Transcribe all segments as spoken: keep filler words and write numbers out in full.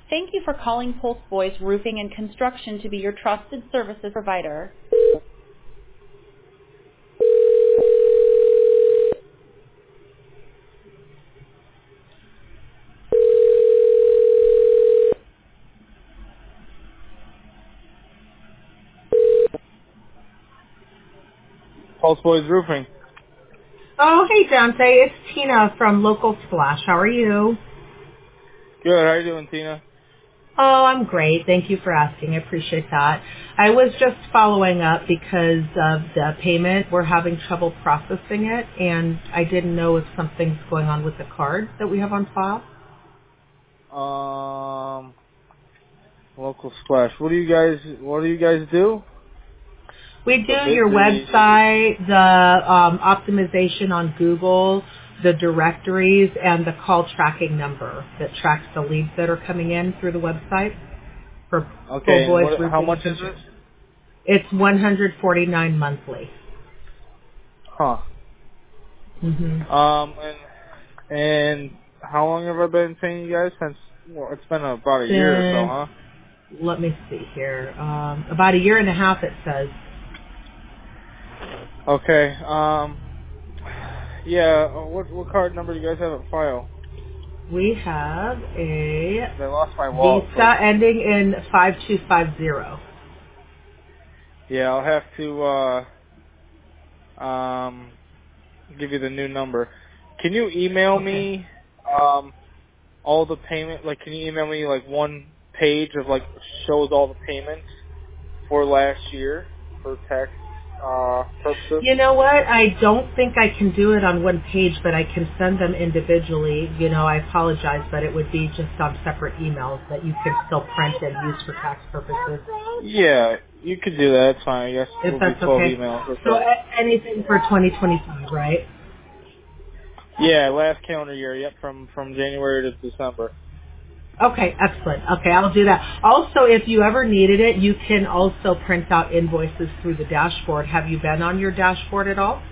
Thank you for calling Pulse Boys Roofing and Construction to be your trusted services provider. Pulse Boys Roofing. Oh, hey Dante, it's Tina from Local Splash. How are you? Good. How are you doing, Tina? Oh, I'm great. Thank you for asking. I appreciate that. I was just following up because of the payment. We're having trouble processing it, and I didn't know if something's going on with the card that we have on file. Um, Local Splash. What do you guys? What do you guys do? We The do bid, your the website, the um, optimization on Google, the directories, and the call tracking number that tracks the leads that are coming in through the website for Full Okay. And Voice what? How Roofing much and is it? Construction. It's one hundred forty-nine monthly. Huh. hmm Um, and and how long have I been paying you guys? Since well, it's been about a year or so, Since, huh? let me see here, um, about a year and a half it says. Okay. Um. Yeah. uh, What what card number do you guys have on file? We have a 'Cause I lost my wallet, so Visa ending in five two five zero. yeah, I'll have to uh um give you the new number. Can you email Okay. me um all the payment? Like, can you email me like one page of like shows all the payments for last year for tax uh purposes? You know what? I don't think I can do it on one page, but I can send them individually. You know, I apologize, but it would be just on separate emails that you can still print and use for tax purposes. Yeah, you could do that. It's fine. I guess If it'll be that's twelve okay. emails. That's So right. a- anything for twenty twenty-five, right? Yeah, last calendar year. Yep, from from January to December. Okay, excellent. Okay, I'll do that. Also, if you ever needed it, you can also print out invoices through the dashboard. Have you been on your dashboard at all?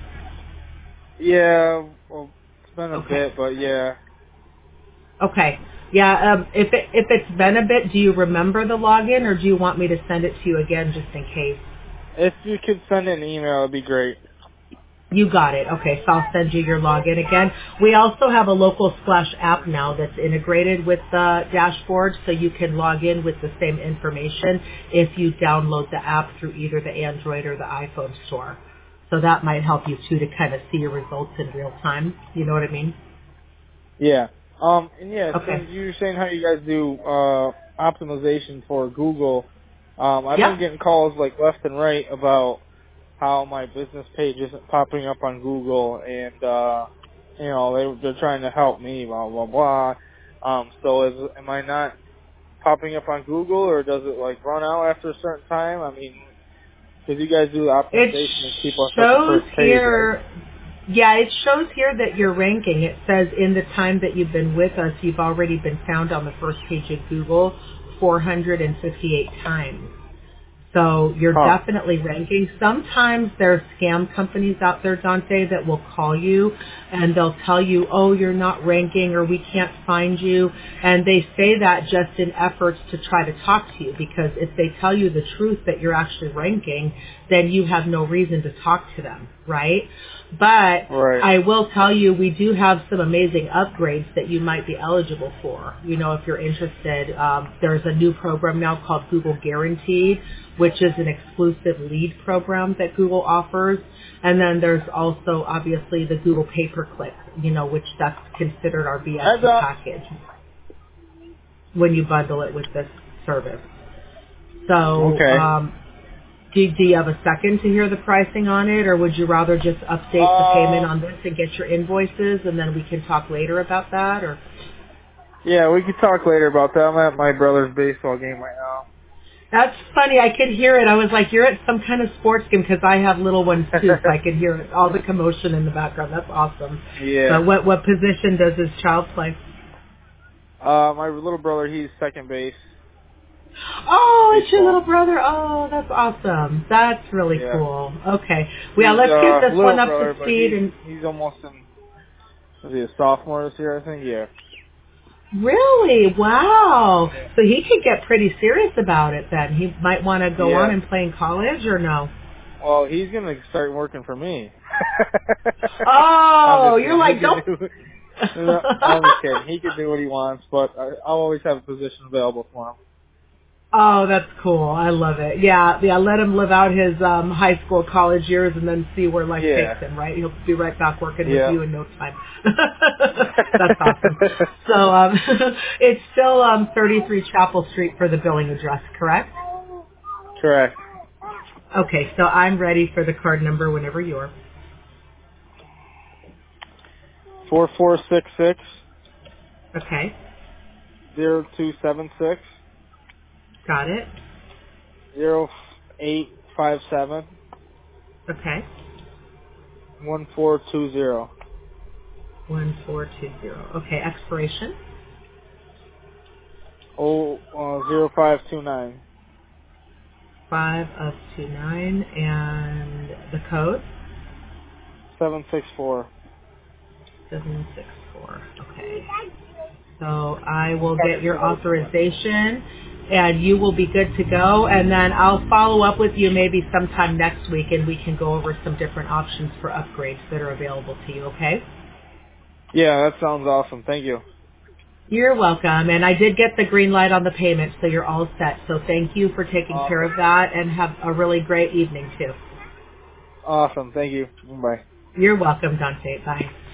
Yeah, well, it's been a Okay. bit, but yeah. Okay. Yeah, um, if it, if it's been a bit, do you remember the login, or do you want me to send it to you again just in case? If you could send an email, it'd be great. You got it. Okay, so I'll send you your login again. We also have a local Splash app now that's integrated with the dashboard, so you can log in with the same information if you download the app through either the Android or the iPhone store. So that might help you too to kind of see your results in real time. You know what I mean? Yeah. Um, and yeah, Okay. since you were saying how you guys do uh optimization for Google, um, I've been Yep. getting calls like left and right about how my business page isn't popping up on Google, and uh, you know they they're trying to help me, blah blah blah. Um, so is am I not popping up on Google, or does it like run out after a certain time? I mean, because you guys do the It optimization and keep us at the shows first page, right? here, yeah, it shows here that you're ranking. It says in the time that you've been with us, you've already been found on the first page of Google four hundred fifty-eight times. So you're Huh. definitely ranking. Sometimes there are scam companies out there, Dante, that will call you and they'll tell you, oh, you're not ranking or we can't find you. And they say that just in efforts to try to talk to you, because if they tell you the truth that you're actually ranking, then you have no reason to talk to them, right? But Right. I will tell you, we do have some amazing upgrades that you might be eligible for. You know, if you're interested, um, there's a new program now called Google Guaranteed, which is an exclusive lead program that Google offers. And then there's also obviously the Google Pay-Per-Click, you know, which that's considered our V I Heads P up. package when you bundle it with this service. So, Okay. um, do, do you have a second to hear the pricing on it, or would you rather just update the payment Um. on this and get your invoices, and then we can talk later about that? Or Yeah, we could talk later about that. I'm at my brother's baseball game right that's funny. I could hear it. I was like, you're at some kind of sports game, because I have little ones too, so now. I could hear it, all the commotion in the background. That's awesome. Yeah. So, what what position does his child play? Uh, my little brother, he's second base, Oh, it's your little baseball. brother. Oh, that's awesome. That's really Yeah. cool. Okay. Well, He's let's get uh this little one up to brother, but speed. he's And he's almost in. Is he a sophomore this year? I think. Yeah. Really? Wow. Yeah. So he could get pretty serious about it then. He might want to go on Yeah. and play in college or no? Well, he's gonna start working for me. I'm Oh, just you're kidding. He like, can don't. do. No, I'm just kidding. He can do what he wants, but I, I'll always have a position available for him. Oh, that's cool. I love it. Yeah, yeah. Let him live out his um, high school, college years, and then see where life takes Yeah. him. Right? He'll be right back working with Yeah. you in no time. That's awesome. So um, it's still um, thirty-three Chapel Street for the billing address, correct? Correct. Okay. So I'm ready for the card number whenever you are. Four four six six Okay. zero two seven six Got it. zero eight five seven Okay. one four two zero. One four two zero. Okay. Expiration. Oh, uh, zero five two nine Five of two nine, and the code. seven six four. Seven six four. Okay. So I I'm will get talking your to another person. authorization, and you will be good to go. And then I'll follow up with you maybe sometime next week, and we can go over some different options for upgrades that are available to you. Okay? Yeah, that sounds awesome. Thank you. You're welcome. And I did get the green light on the payment, so you're all set. So thank you for taking care Awesome. of that, and have a really great evening too. Awesome. Thank you. Bye. You're welcome, Dante. Bye.